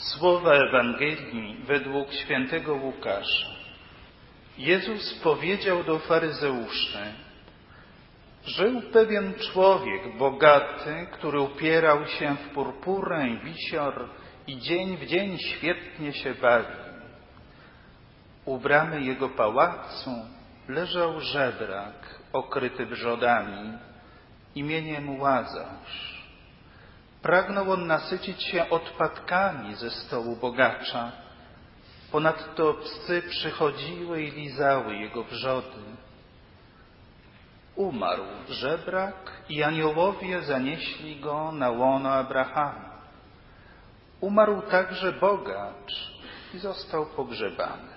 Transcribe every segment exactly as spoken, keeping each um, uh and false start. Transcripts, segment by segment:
Słowa Ewangelii według świętego Łukasza. Jezus powiedział do faryzeuszy: żył pewien człowiek bogaty, który upierał się w purpurę i wisior i dzień w dzień świetnie się bawił. U bramy jego pałacu leżał żebrak okryty brzodami imieniem Łazarz. Pragnął on nasycić się odpadkami ze stołu bogacza. Ponadto psy przychodziły i lizały jego wrzody. Umarł żebrak i aniołowie zanieśli go na łono Abrahama. Umarł także bogacz i został pogrzebany.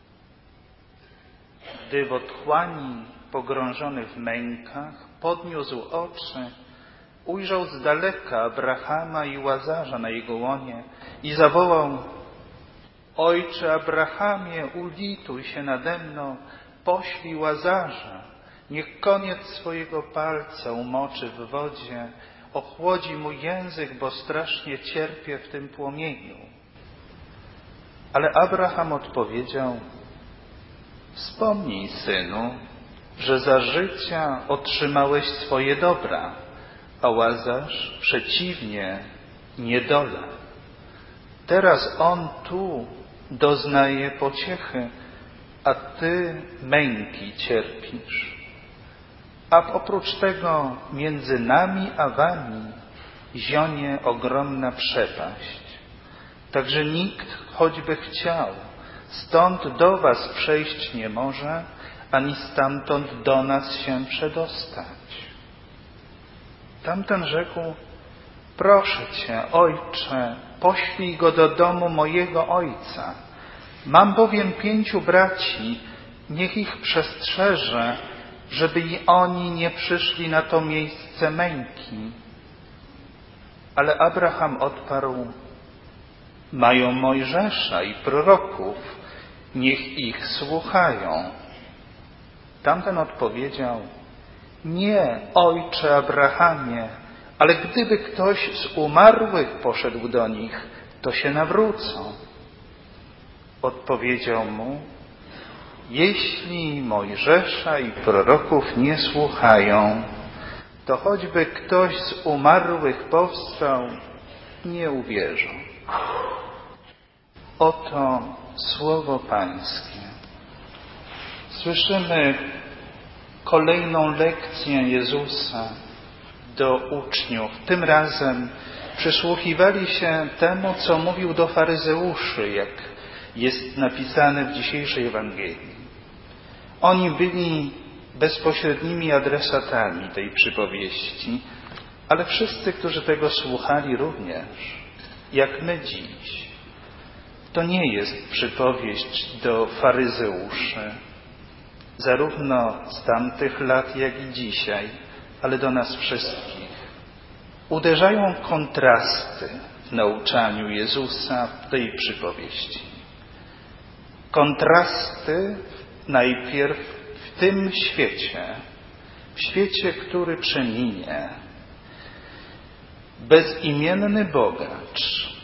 Gdy w otchłani, pogrążony w mękach, podniósł oczy, ujrzał z daleka Abrahama i Łazarza na jego łonie i zawołał: Ojcze Abrahamie, ulituj się nade mną, poślij Łazarza, niech koniec swojego palca umoczy w wodzie, ochłodzi mój język, bo strasznie cierpię w tym płomieniu. Ale Abraham odpowiedział: Wspomnij, synu, że za życia otrzymałeś swoje dobra, a Łazarz przeciwnie, niedolę. Teraz on tu doznaje pociechy, a ty męki cierpisz. A oprócz tego między nami a wami zionie ogromna przepaść. Także nikt, choćby chciał, stąd do was przejść nie może, ani stamtąd do nas się przedostać. Tamten rzekł: Proszę cię, ojcze, poślij go do domu mojego ojca. Mam bowiem pięciu braci, niech ich przestrzeże, żeby i oni nie przyszli na to miejsce męki. Ale Abraham odparł: Mają Mojżesza i proroków, niech ich słuchają. Tamten odpowiedział: Nie, ojcze Abrahamie, ale gdyby ktoś z umarłych poszedł do nich, to się nawrócą. Odpowiedział mu: Jeśli Mojżesza i proroków nie słuchają, to choćby ktoś z umarłych powstał, nie uwierzą. Oto słowo Pańskie. Słyszymy kolejną lekcję Jezusa do uczniów. Tym razem przysłuchiwali się temu, co mówił do faryzeuszy, jak jest napisane w dzisiejszej Ewangelii. Oni byli bezpośrednimi adresatami tej przypowieści, ale wszyscy, którzy tego słuchali również, jak my dziś. To nie jest przypowieść do faryzeuszy, zarówno z tamtych lat, jak i dzisiaj, ale do nas wszystkich. Uderzają kontrasty w nauczaniu Jezusa w tej przypowieści. Kontrasty najpierw w tym świecie, w świecie, który przeminie. Bezimienny bogacz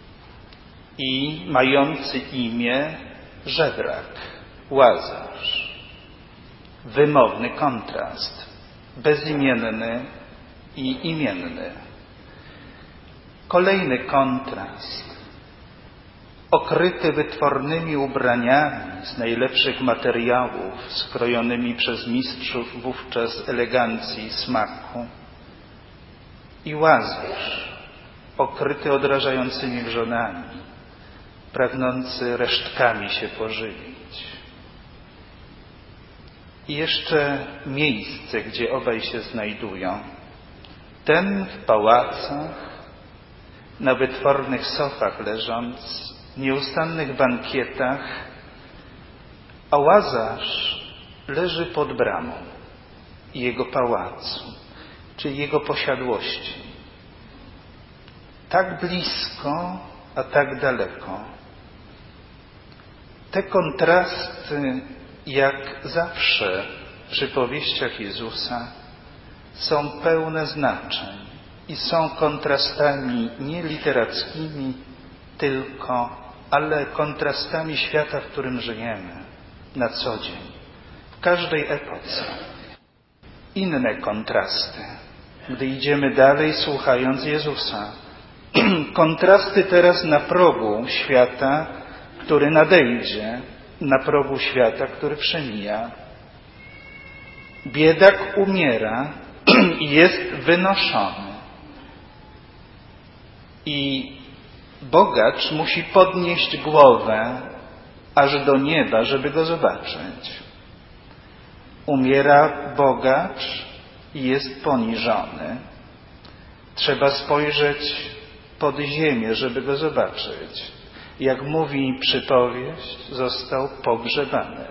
i mający imię żebrak, Łazarz. Wymowny kontrast. Bezimienny i imienny. Kolejny kontrast. Okryty wytwornymi ubraniami z najlepszych materiałów, skrojonymi przez mistrzów wówczas elegancji i smaku. I Łazarz, okryty odrażającymi wrzodami, pragnący resztkami się pożywić. I jeszcze miejsce, gdzie obaj się znajdują. Ten w pałacach, na wytwornych sofach leżąc, w nieustannych bankietach, a Łazarz leży pod bramą jego pałacu, czyli jego posiadłości. Tak blisko, a tak daleko. Te kontrasty, jak zawsze w przypowieściach Jezusa, są pełne znaczeń i są kontrastami nie literackimi, tylko, ale kontrastami świata, w którym żyjemy na co dzień, w każdej epoce. Inne kontrasty, gdy idziemy dalej, słuchając Jezusa. Kontrasty teraz na progu świata, który nadejdzie, na progu świata, który przemija. Biedak umiera i jest wynoszony. I bogacz musi podnieść głowę aż do nieba, żeby go zobaczyć. Umiera bogacz i jest poniżony. Trzeba spojrzeć pod ziemię, żeby go zobaczyć. Jak mówi przypowieść, został pogrzebany.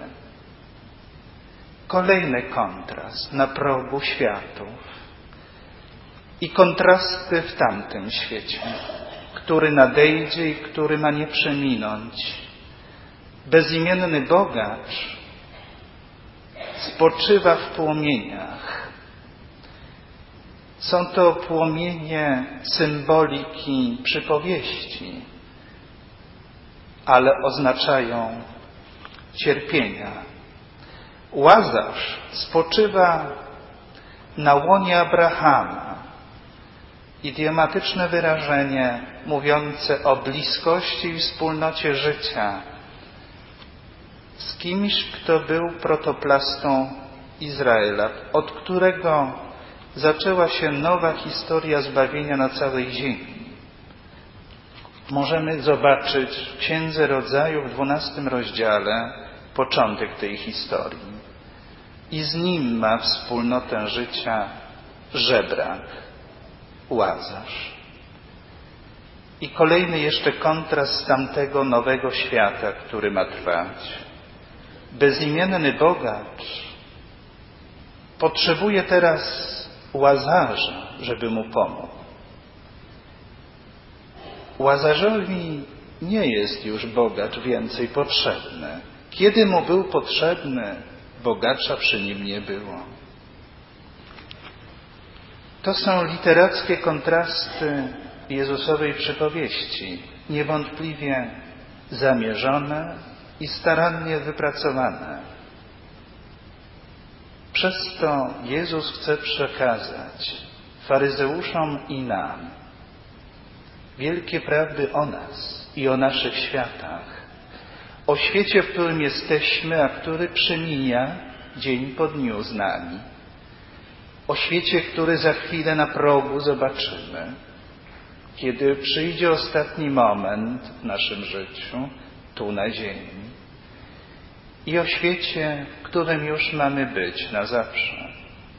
Kolejny kontrast na progu światów i kontrasty w tamtym świecie, który nadejdzie i który ma nie przeminąć. Bezimienny bogacz spoczywa w płomieniach. Są to płomienie symboliki przypowieści, ale oznaczają cierpienia. Łazarz spoczywa na łonie Abrahama. Idiomatyczne wyrażenie mówiące o bliskości i wspólnocie życia z kimś, kto był protoplastą Izraela, od którego zaczęła się nowa historia zbawienia na całej ziemi. Możemy zobaczyć w Księdze Rodzaju w dwunastym rozdziale początek tej historii. I z nim ma wspólnotę życia żebrak, Łazarz. I kolejny jeszcze kontrast tamtego nowego świata, który ma trwać. Bezimienny bogacz potrzebuje teraz Łazarza, żeby mu pomógł. Łazarzowi nie jest już bogacz więcej potrzebny. Kiedy mu był potrzebny, bogacza przy nim nie było. To są literackie kontrasty Jezusowej przypowieści, niewątpliwie zamierzone i starannie wypracowane. Przez to Jezus chce przekazać faryzeuszom i nam wielkie prawdy o nas i o naszych światach, o świecie, w którym jesteśmy, a który przemija dzień po dniu z nami, o świecie, który za chwilę na progu zobaczymy, kiedy przyjdzie ostatni moment w naszym życiu, tu na ziemi, i o świecie, w którym już mamy być na zawsze.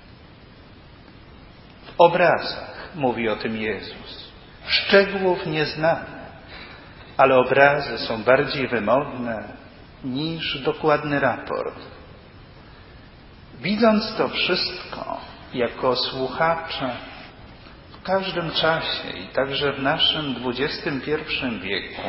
W obrazach mówi o tym Jezus. Szczegółów nie znamy, ale obrazy są bardziej wymowne niż dokładny raport. Widząc to wszystko jako słuchacze w każdym czasie i także w naszym dwudziestym pierwszym wieku,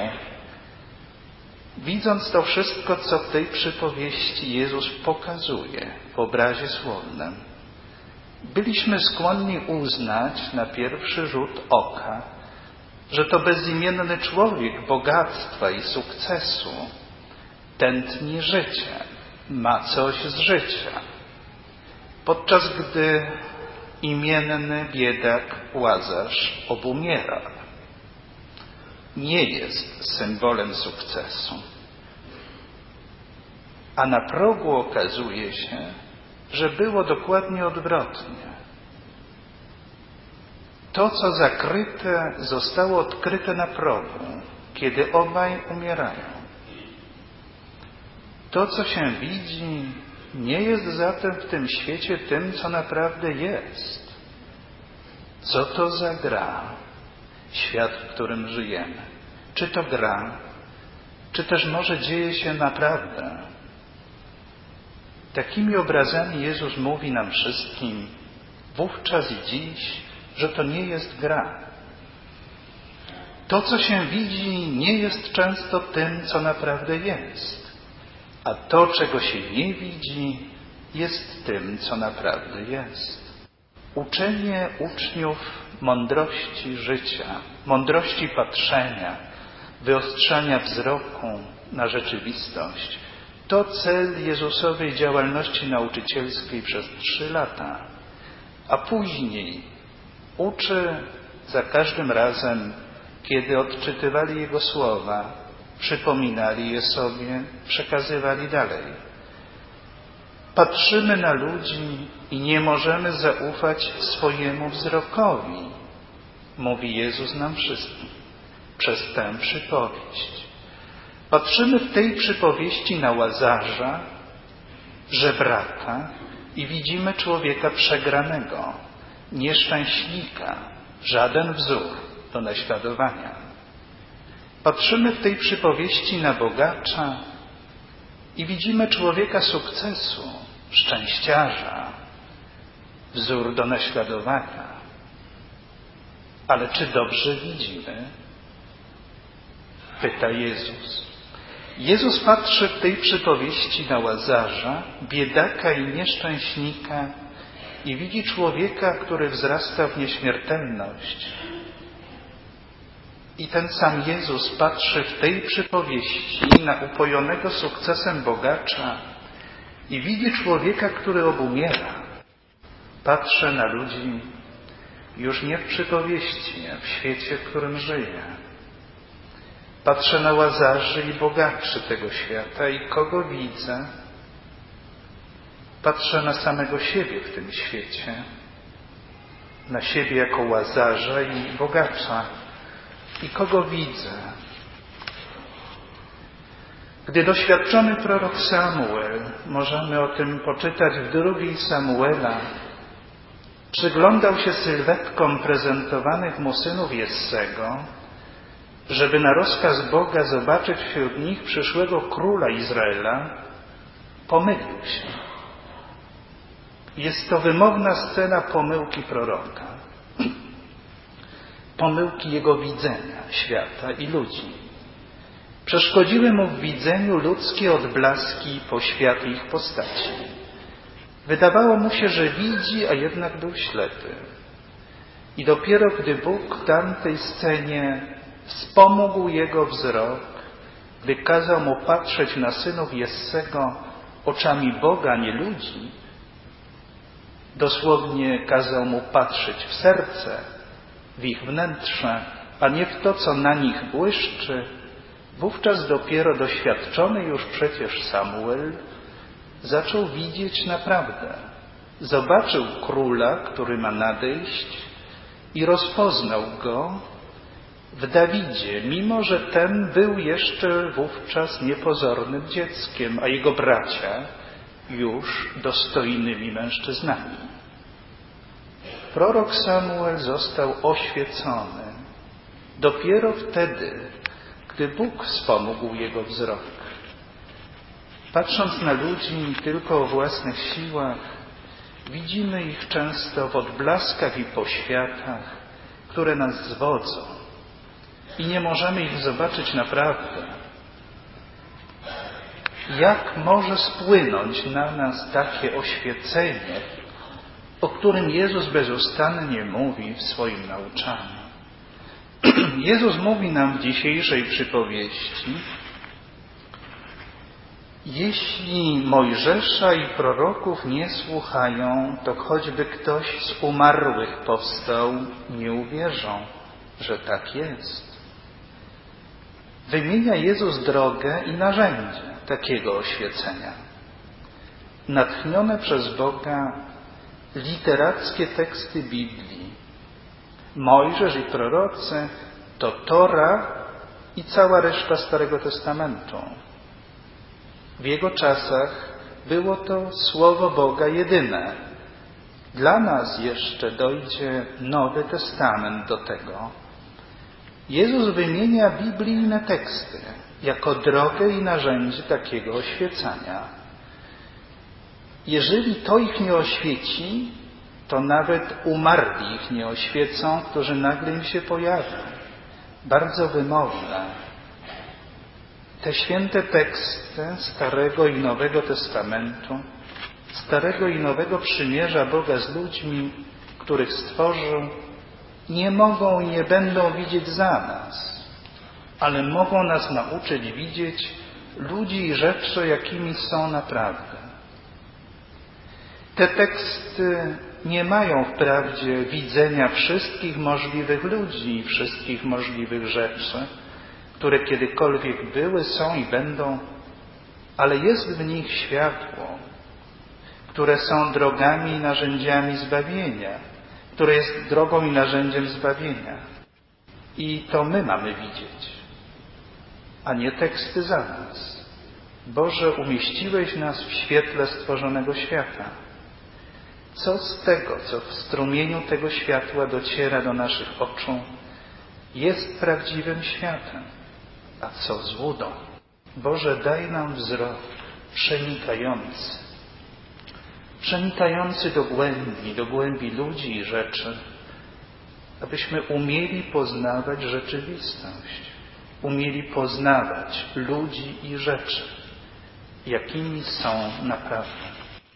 widząc to wszystko, co w tej przypowieści Jezus pokazuje w obrazie słownym, byliśmy skłonni uznać na pierwszy rzut oka, że to bezimienny człowiek bogactwa i sukcesu tętni życie, ma coś z życia, podczas gdy imienny biedak Łazarz obumiera. Nie jest symbolem sukcesu. A na progu okazuje się, że było dokładnie odwrotnie. To, co zakryte, zostało odkryte na progu, kiedy obaj umierają. To, co się widzi, nie jest zatem w tym świecie tym, co naprawdę jest. Co to za gra? Świat, w którym żyjemy. Czy to gra, czy też może dzieje się naprawdę? Takimi obrazami Jezus mówi nam wszystkim wówczas i dziś, że to nie jest gra. To, co się widzi, nie jest często tym, co naprawdę jest. A to, czego się nie widzi, jest tym, co naprawdę jest. Uczenie uczniów mądrości życia, mądrości patrzenia, wyostrzania wzroku na rzeczywistość, to cel Jezusowej działalności nauczycielskiej przez trzy lata. A później uczy za każdym razem, kiedy odczytywali Jego słowa, przypominali je sobie, przekazywali dalej. Patrzymy na ludzi i nie możemy zaufać swojemu wzrokowi, mówi Jezus nam wszystkim przez tę przypowieść. Patrzymy w tej przypowieści na Łazarza, żebraka, i widzimy człowieka przegranego, nieszczęśnika, żaden wzór do naśladowania. Patrzymy w tej przypowieści na bogacza i widzimy człowieka sukcesu, szczęściarza, wzór do naśladowania. Ale czy dobrze widzimy? Pyta Jezus. Jezus patrzy w tej przypowieści na Łazarza, biedaka i nieszczęśnika, i widzi człowieka, który wzrasta w nieśmiertelność. I ten sam Jezus patrzy w tej przypowieści na upojonego sukcesem bogacza i widzi człowieka, który obumiera. Patrzy na ludzi już nie w przypowieści, a w świecie, w którym żyje. Patrzę na Łazarzy i bogaczy tego świata i kogo widzę? Patrzę na samego siebie w tym świecie, na siebie jako Łazarza i bogacza. I kogo widzę? Gdy doświadczony prorok Samuel, możemy o tym poczytać w drugiej Samuela, przyglądał się sylwetkom prezentowanych mu synów Jessego, żeby na rozkaz Boga zobaczyć wśród nich przyszłego króla Izraela, pomylił się. Jest to wymowna scena pomyłki proroka. Pomyłki jego widzenia świata i ludzi. Przeszkodziły mu w widzeniu ludzkie odblaski poświaty ich postaci. Wydawało mu się, że widzi, a jednak był ślepy. I dopiero gdy Bóg w tamtej scenie wspomógł jego wzrok, gdy kazał mu patrzeć na synów Jessego oczami Boga, nie ludzi, dosłownie kazał mu patrzeć w serce, w ich wnętrze, a nie w to, co na nich błyszczy, wówczas dopiero doświadczony już przecież Samuel zaczął widzieć naprawdę. Zobaczył króla, który ma nadejść, i rozpoznał go w Dawidzie, mimo że ten był jeszcze wówczas niepozornym dzieckiem, a jego bracia już dostojnymi mężczyznami. Prorok Samuel został oświecony dopiero wtedy, gdy Bóg wspomógł jego wzrok. Patrząc na ludzi tylko o własnych siłach, widzimy ich często w odblaskach i poświatach, które nas zwodzą i nie możemy ich zobaczyć naprawdę. Jak może spłynąć na nas takie oświecenie, o którym Jezus bezustannie mówi w swoim nauczaniu? Jezus mówi nam w dzisiejszej przypowieści: jeśli Mojżesza i proroków nie słuchają, to choćby ktoś z umarłych powstał, nie uwierzą, że tak jest. Wymienia Jezus drogę i narzędzie takiego oświecenia. Natchnione przez Boga literackie teksty Biblii. Mojżesz i prorocy to Tora i cała reszta Starego Testamentu. W jego czasach było to Słowo Boga jedyne. Dla nas jeszcze dojdzie Nowy Testament do tego. Jezus wymienia biblijne teksty jako drogę i narzędzie takiego oświecania. Jeżeli to ich nie oświeci, to nawet umarli ich nie oświecą, którzy nagle im się pojawią. Bardzo wymowne. Te święte teksty Starego i Nowego Testamentu, Starego i Nowego Przymierza Boga z ludźmi, których stworzył, nie mogą i nie będą widzieć za nas. ale mogą nas nauczyć widzieć ludzi i rzeczy, jakimi są naprawdę. Te teksty nie mają wprawdzie widzenia wszystkich możliwych ludzi i wszystkich możliwych rzeczy, które kiedykolwiek były, są i będą, ale jest w nich światło, które są drogami i narzędziami zbawienia, które jest drogą i narzędziem zbawienia. I to my mamy widzieć, a nie teksty za nas. Boże, umieściłeś nas w świetle stworzonego świata. Co z tego, co w strumieniu tego światła dociera do naszych oczu, jest prawdziwym światem, a co z łudą? Boże, daj nam wzrok przenikający, przenikający do głębi, do głębi ludzi i rzeczy, abyśmy umieli poznawać rzeczywistość, umieli poznawać ludzi i rzeczy, jakimi są naprawdę.